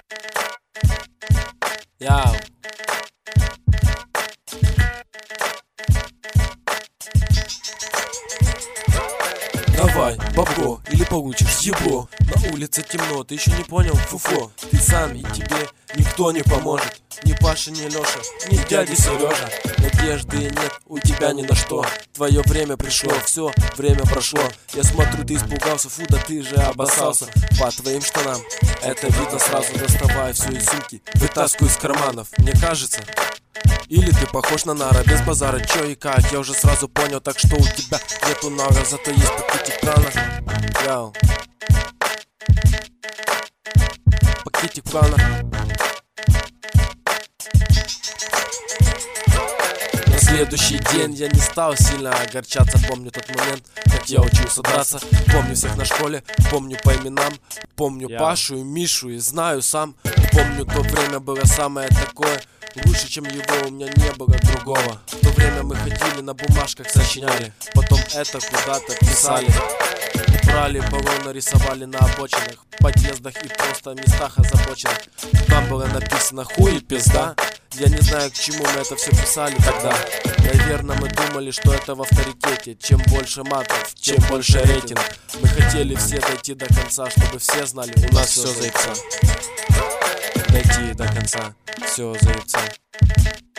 Яу. Давай, бабко, или получишь ебло. На улице темно, ты еще не понял, фуфло. Ты сам, и тебе никто не поможет. Ни Паша, ни Леша, ни дядя Сережа. Надежды нет у тебя ни на что. Твое время пришло, все, время прошло. Я смотрю, ты испугался, фу, да ты же обоссался. По твоим штанам, это видно сразу. Доставай все из сумки, вытаскивай из карманов. Мне кажется, или ты похож на нара, без базара, чё и как, я уже сразу понял. Так что у тебя нету нара, зато есть пакетик плана. Яу. Пакетик плана. На следующий день я не стал сильно огорчаться. Помню тот момент, как я учился драться. Помню всех на школе, помню по именам. Помню Пашу и Мишу и знаю сам. Помню, то время было самое такое. Лучше, чем его, у меня не было другого. В то время мы ходили на бумажках, сочиняли. Потом это куда-то писали. Брали баллоны, рисовали на обочинах, подъездах и просто местах озабоченных. Там было написано хуй и пизда. Я не знаю, к чему мы это все писали тогда. Наверное, мы думали, что это в авторитете. Чем больше матов, чем больше рейтинг. Мы хотели все дойти до конца, чтобы все знали, у нас все за яйца. Дойти до конца, все за яйца.